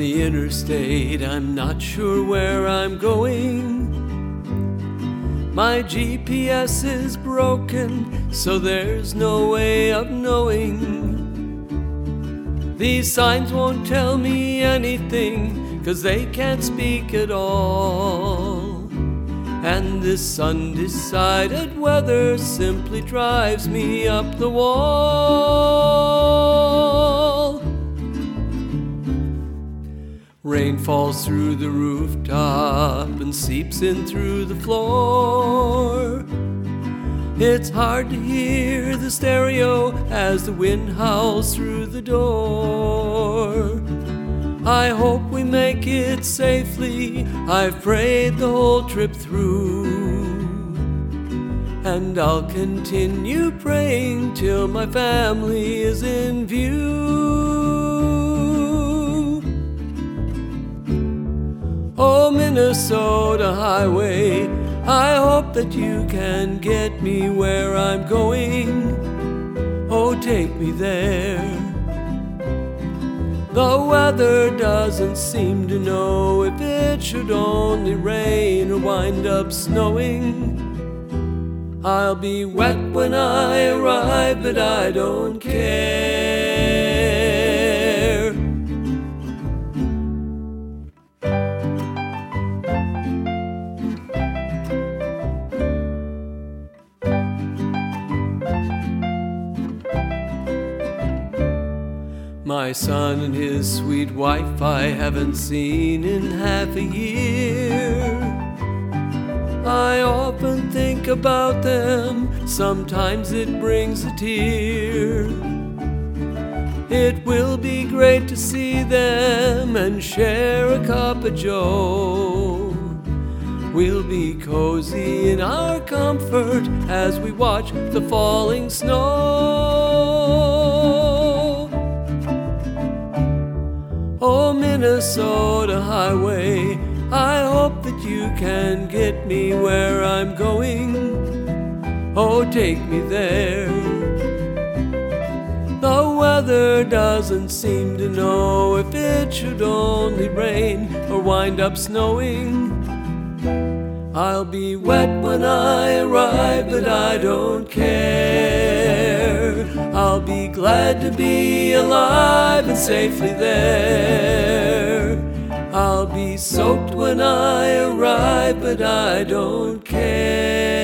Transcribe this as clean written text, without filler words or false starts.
the interstate, I'm not sure where I'm going. My GPS is broken, so there's no way of knowing. These signs won't tell me anything, 'cause they can't speak at all. And this undecided weather simply drives me up the wall. Rain falls through the rooftop and seeps in through the floor. It's hard to hear the stereo as the wind howls through the door. I hope we make it safely, I've prayed the whole trip through. And I'll continue praying till my family is in view. Oh, Minnesota highway, I hope that you can get me where I'm going. Oh, take me there. The weather doesn't seem to know if it should only rain or wind up snowing. I'll be wet when I arrive, but I don't care. My son and his sweet wife I haven't seen in half a year. I often think about them, sometimes it brings a tear. It will be great to see them and share a cup of joe. We'll be cozy in our comfort as we watch the falling snow. Oh, Minnesota highway, I hope that you can get me where I'm going. Oh, take me there. The weather doesn't seem to know if it should only rain or wind up snowing. I'll be wet when I arrive, but I don't care. I'll be glad to be alive and safely there. I'll be soaked when I arrive, but I don't care.